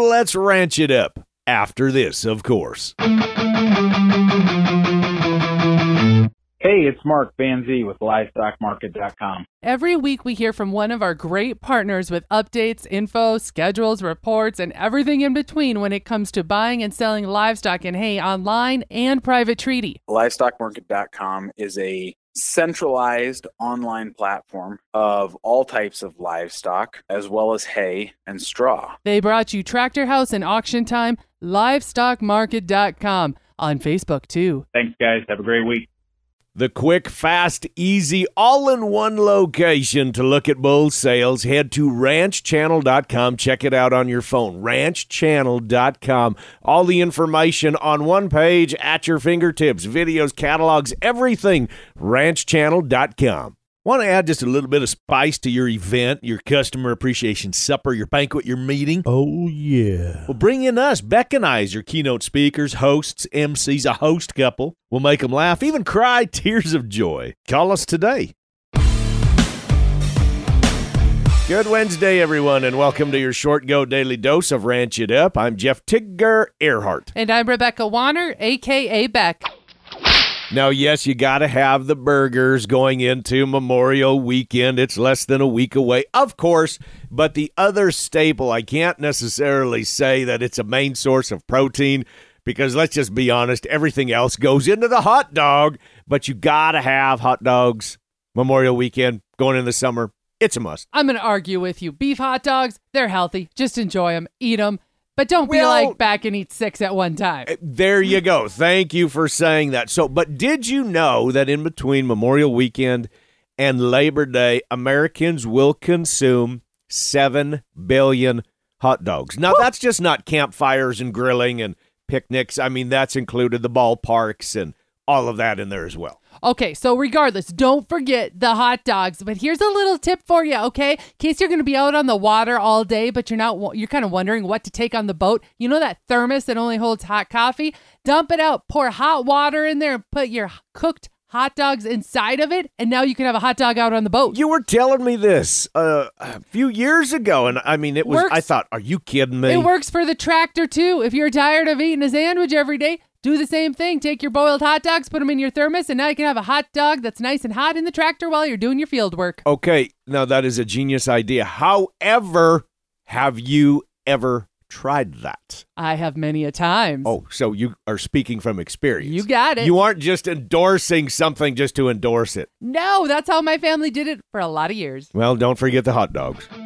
let's ranch it up after this, of course. Hey, it's Mark Van Zee with LivestockMarket.com. Every week we hear from one of our great partners with updates, info, schedules, reports, and everything in between when it comes to buying and selling livestock in hay online and private treaty. LivestockMarket.com is a centralized online platform of all types of livestock, as well as hay and straw. They brought you Tractor House and Auction Time, LivestockMarket.com, on Facebook too. Thanks, guys. Have a great week. The quick, fast, easy, all-in-one location to look at bull sales. Head to ranchchannel.com. Check it out on your phone. ranchchannel.com. All the information on one page at your fingertips. Videos, catalogs, everything. ranchchannel.com. Want to add just a little bit of spice to your event, your customer appreciation supper, your banquet, your meeting? Oh, yeah. Well, bring in us, Beck and I, as your keynote speakers, hosts, MCs, a host couple. We'll make them laugh, even cry tears of joy. Call us today. Good Wednesday, everyone, and welcome to your Short Go Daily Dose of Ranch It Up. I'm Jeff Tigger Earhart. And I'm Rebecca Warner, a.k.a. Beck. Now, yes, you got to have the burgers going into Memorial Weekend. It's less than a week away, of course, but the other staple, I can't necessarily say that it's a main source of protein because let's just be honest, everything else goes into the hot dog, but you got to have hot dogs Memorial Weekend going in the summer. It's a must. I'm going to argue with you. Beef hot dogs, they're healthy. Just enjoy them, eat them. But don't be like back and eat 6 at one time. There you go. Thank you for saying that. So, but did you know that in between Memorial Weekend and Labor Day, Americans will consume 7 billion hot dogs? Now, that's just not campfires and grilling and picnics. I mean, that's included the ballparks and all of that in there as well. Okay, so regardless, don't forget the hot dogs. But here's a little tip for you, okay? In case you're going to be out on the water all day, but you're kind of wondering what to take on the boat. You know that thermos that only holds hot coffee? Dump it out, pour hot water in there, and put your cooked hot dogs inside of it, and now you can have a hot dog out on the boat. You were telling me this a few years ago, and I mean, it was. I thought, are you kidding me? It works for the tractor, too. If you're tired of eating a sandwich every day, do the same thing. Take your boiled hot dogs, put them in your thermos, and now you can have a hot dog that's nice and hot in the tractor while you're doing your field work. Okay, now that is a genius idea. However, have you ever tried that? I have many a times. Oh, so you are speaking from experience. You got it. You aren't just endorsing something just to endorse it. No, that's how my family did it for a lot of years. Well, don't forget the hot dogs.